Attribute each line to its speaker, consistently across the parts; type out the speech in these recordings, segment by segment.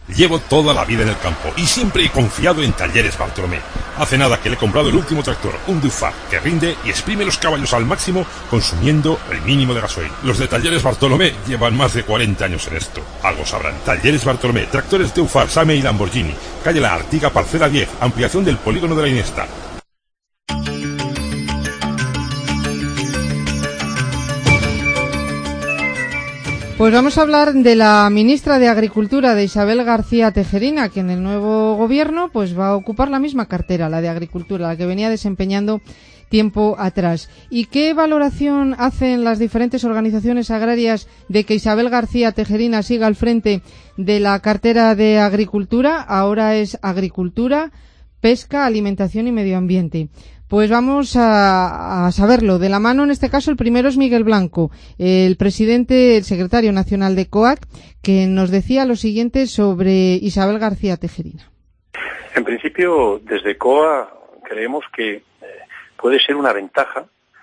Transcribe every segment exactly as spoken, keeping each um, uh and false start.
Speaker 1: Llevo toda la vida en el campo y siempre he confiado en Talleres Bartolomé. Hace nada que le he comprado el último tractor, un Dufar, que rinde y exprime los caballos al máximo consumiendo el mínimo de gasoil. Los de Talleres Bartolomé llevan más de cuarenta años en esto. Algo sabrán. Talleres Bartolomé, tractores Dufar, Same y Lamborghini. Calle La Artiga, parcela diez, ampliación del polígono de la Iniesta.
Speaker 2: Pues vamos a hablar de la ministra de Agricultura, de Isabel García Tejerina, que en el nuevo gobierno pues va a ocupar la misma cartera, la de Agricultura, la que venía desempeñando tiempo atrás. ¿Y qué valoración hacen las diferentes organizaciones agrarias de que Isabel García Tejerina siga al frente de la cartera de Agricultura? Ahora es Agricultura, Pesca, Alimentación y Medio Ambiente. Pues vamos a, a saberlo. De la mano, en este caso, el primero es Miguel Blanco, el presidente, el secretario nacional de C O A C, que nos decía lo siguiente sobre Isabel García Tejerina.
Speaker 3: En principio, desde C O A creemos que eh, puede ser una ventaja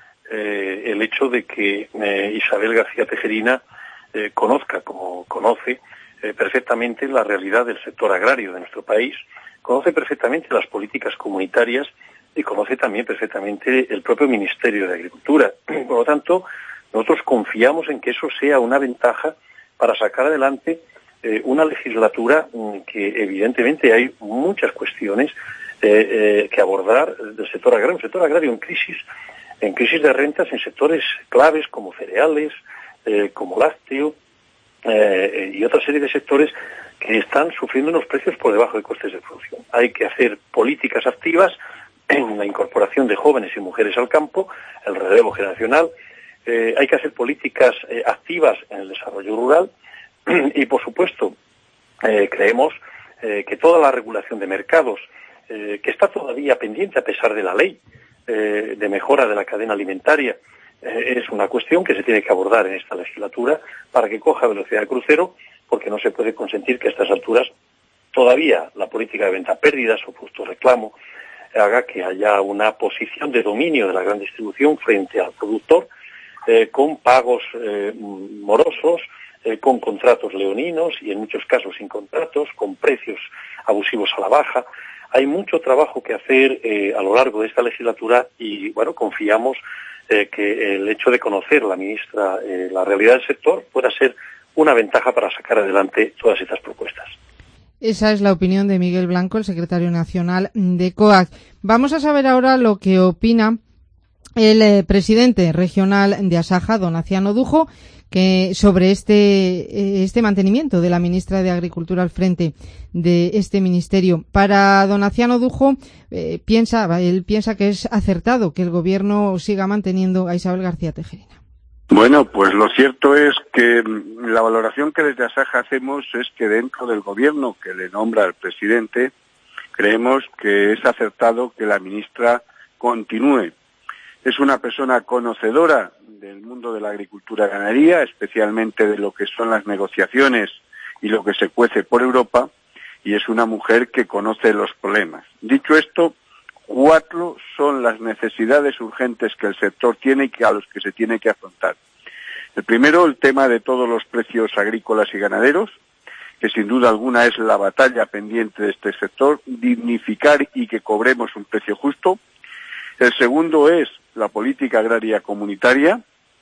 Speaker 3: eh, el hecho de que eh, Isabel García Tejerina eh, conozca, como conoce, eh, perfectamente la realidad del sector agrario de nuestro país, conoce perfectamente las políticas comunitarias y conoce también perfectamente el propio Ministerio de Agricultura. Por lo tanto, nosotros confiamos en que eso sea una ventaja para sacar adelante eh, una legislatura que evidentemente hay muchas cuestiones eh, eh, que abordar del sector agrario, un sector agrario en crisis, en crisis de rentas en sectores claves como cereales, eh, como lácteo eh, y otra serie de sectores que están sufriendo unos precios por debajo de costes de producción. Hay que hacer políticas activas en la incorporación de jóvenes y mujeres al campo, el relevo generacional, eh, hay que hacer políticas eh, activas en el desarrollo rural y, por supuesto, eh, creemos eh, que toda la regulación de mercados, eh, que está todavía pendiente a pesar de la ley eh, de mejora de la cadena alimentaria, eh, es una cuestión que se tiene que abordar en esta legislatura para que coja velocidad de crucero, porque no se puede consentir que a estas alturas todavía la política de venta pérdidas o justo reclamo haga que haya una posición de dominio de la gran distribución frente al productor, eh, con pagos eh, morosos, eh, con contratos leoninos y en muchos casos sin contratos, con precios abusivos a la baja. Hay mucho trabajo que hacer eh, a lo largo de esta legislatura y, bueno, confiamos eh, que el hecho de conocer la ministra eh, la realidad del sector pueda ser una ventaja para sacar adelante todas estas propuestas.
Speaker 2: Esa es la opinión de Miguel Blanco, el secretario nacional de C O A C. Vamos a saber ahora lo que opina el eh, presidente regional de Asaja, don Aciano Dujo, que sobre este eh, este mantenimiento de la ministra de Agricultura al frente de este ministerio. Para don Aciano Dujo, eh, piensa, él piensa que es acertado que el gobierno siga manteniendo a Isabel García Tejerina.
Speaker 4: Bueno, pues lo cierto es que la valoración que desde Asaja hacemos es que dentro del gobierno que le nombra el presidente, creemos que es acertado que la ministra continúe. Es una persona conocedora del mundo de la agricultura y ganadería, especialmente de lo que son las negociaciones y lo que se cuece por Europa, y es una mujer que conoce los problemas. Dicho esto, cuatro son las necesidades urgentes que el sector tiene y que a los que se tiene que afrontar. El primero, el tema de todos los precios agrícolas y ganaderos, que sin duda alguna es la batalla pendiente de este sector, dignificar y que cobremos un precio justo. El segundo es la política agraria comunitaria.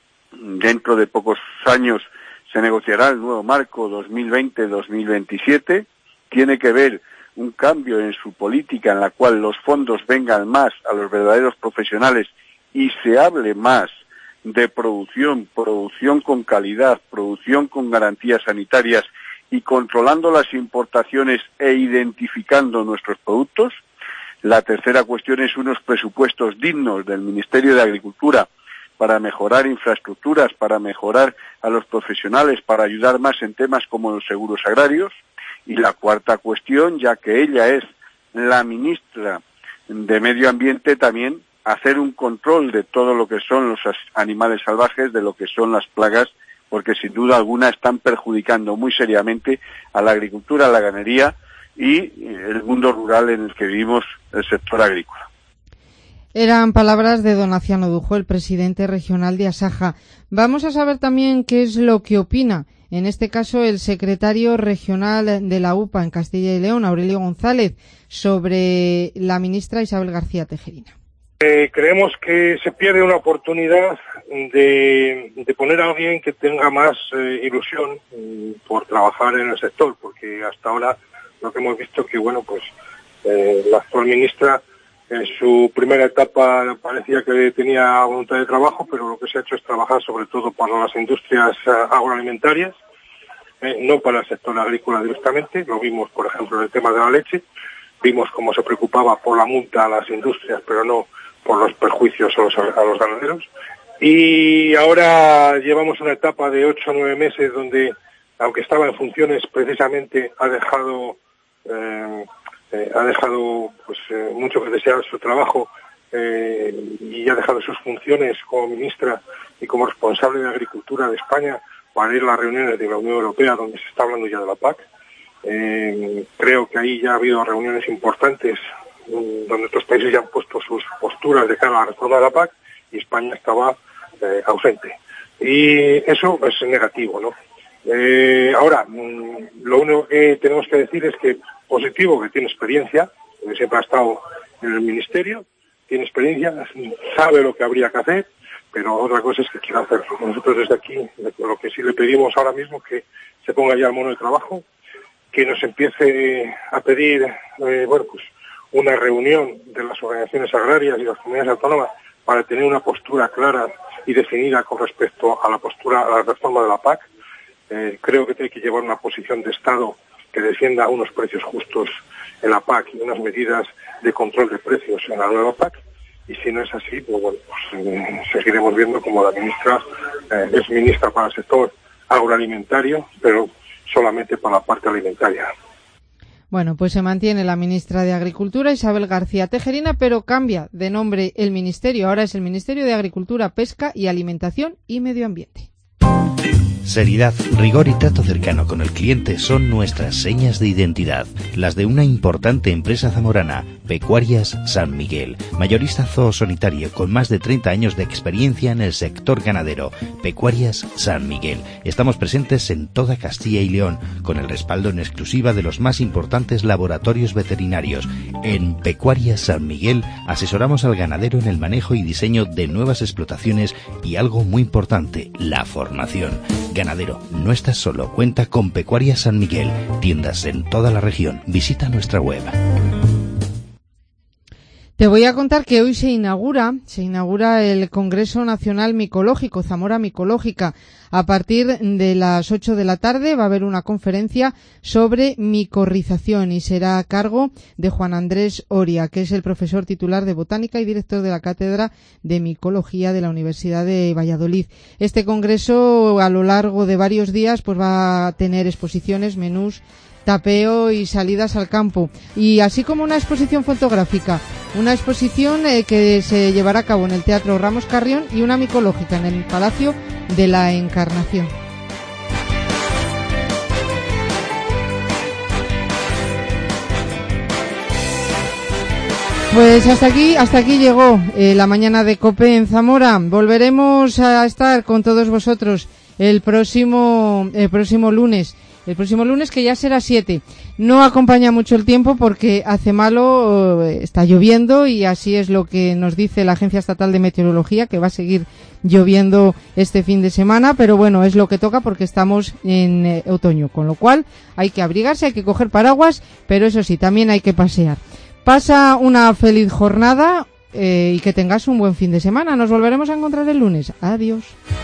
Speaker 4: Dentro de pocos años se negociará el nuevo marco dos mil veinte dos mil veintisiete. Tiene que ver un cambio en su política en la cual los fondos vengan más a los verdaderos profesionales y se hable más de producción, producción con calidad, producción con garantías sanitarias y controlando las importaciones e identificando nuestros productos. La tercera cuestión es unos presupuestos dignos del Ministerio de Agricultura para mejorar infraestructuras, para mejorar a los profesionales, para ayudar más en temas como los seguros agrarios. Y la cuarta cuestión, ya que ella es la ministra de Medio Ambiente, también hacer un control de todo lo que son los animales salvajes, de lo que son las plagas, porque sin duda alguna están perjudicando muy seriamente a la agricultura, a la ganadería y el mundo rural en el que vivimos, el sector agrícola.
Speaker 2: Eran palabras de don Aciano Dujo, el presidente regional de Asaja. Vamos a saber también qué es lo que opina, en este caso, el secretario regional de la U P A en Castilla y León, Aurelio González, sobre la ministra Isabel García Tejerina.
Speaker 5: Eh, creemos que se pierde una oportunidad de, de poner a alguien que tenga más eh, ilusión eh, por trabajar en el sector, porque hasta ahora lo que hemos visto que, bueno, pues eh, la actual ministra en su primera etapa parecía que tenía voluntad de trabajo, pero lo que se ha hecho es trabajar sobre todo para las industrias agroalimentarias, eh, no para el sector agrícola directamente. Lo vimos, por ejemplo, en el tema de la leche. Vimos cómo se preocupaba por la multa a las industrias, pero no por los perjuicios a los, a los ganaderos. Y ahora llevamos una etapa de ocho o nueve meses donde, aunque estaba en funciones, precisamente ha dejado... Eh, Eh, ha dejado pues eh, mucho que desear su trabajo eh, y ha dejado sus funciones como ministra y como responsable de Agricultura de España para ir a las reuniones de la Unión Europea donde se está hablando ya de la P A C. Eh, creo que ahí ya ha habido reuniones importantes um, donde otros países ya han puesto sus posturas de cara a la reforma de la P A C y España estaba eh, ausente. Y eso es negativo, ¿no? Eh, ahora, mm, lo único que tenemos que decir es que positivo, que tiene experiencia, porque siempre ha estado en el ministerio, tiene experiencia, sabe lo que habría que hacer, pero otra cosa es que quiera hacerlo. Nosotros desde aquí, lo que sí le pedimos ahora mismo es que se ponga ya el mono de trabajo, que nos empiece a pedir, eh, bueno, pues una reunión de las organizaciones agrarias y las comunidades autónomas para tener una postura clara y definida con respecto a la postura, a la reforma de la P A C. Eh, creo que tiene que llevar una posición de Estado que defienda unos precios justos en la P A C y unas medidas de control de precios en la nueva P A C. Y si no es así, pues bueno, pues, eh, seguiremos viendo como la ministra eh, es ministra para el sector agroalimentario, pero solamente para la parte alimentaria.
Speaker 2: Bueno, pues se mantiene la ministra de Agricultura, Isabel García Tejerina, pero cambia de nombre el ministerio. Ahora es el Ministerio de Agricultura, Pesca y Alimentación y Medio Ambiente.
Speaker 6: Seriedad, rigor y trato cercano con el cliente son nuestras señas de identidad, las de una importante empresa zamorana, Pecuarias San Miguel, mayorista zoosanitario con más de treinta años de experiencia en el sector ganadero. Pecuarias San Miguel. Estamos presentes en toda Castilla y León, con el respaldo en exclusiva de los más importantes laboratorios veterinarios. En Pecuarias San Miguel asesoramos al ganadero en el manejo y diseño de nuevas explotaciones y algo muy importante, la formación. Ganadero, no estás solo, cuenta con Pecuarias San Miguel, tiendas en toda la región. Visita nuestra web.
Speaker 2: Te voy a contar que hoy se inaugura, se inaugura el Congreso Nacional Micológico, Zamora Micológica. A partir de las ocho de la tarde va a haber una conferencia sobre micorrización y será a cargo de Juan Andrés Oria, que es el profesor titular de Botánica y director de la Cátedra de Micología de la Universidad de Valladolid. Este congreso, a lo largo de varios días, pues va a tener exposiciones, menús, tapeo y salidas al campo, y así como una exposición fotográfica, una exposición eh, que se llevará a cabo en el Teatro Ramos Carrión y una micológica en el Palacio de la Encarnación. Pues hasta aquí, hasta aquí llegó eh, la mañana de COPE en Zamora. Volveremos a estar con todos vosotros el próximo, el próximo lunes. El próximo lunes, que ya será siete. No acompaña mucho el tiempo porque hace malo, está lloviendo y así es lo que nos dice la Agencia Estatal de Meteorología, que va a seguir lloviendo este fin de semana, pero bueno, es lo que toca porque estamos en eh, otoño, con lo cual hay que abrigarse, hay que coger paraguas, pero eso sí, también hay que pasear. Pasa una feliz jornada eh, y que tengas un buen fin de semana. Nos volveremos a encontrar el lunes. Adiós.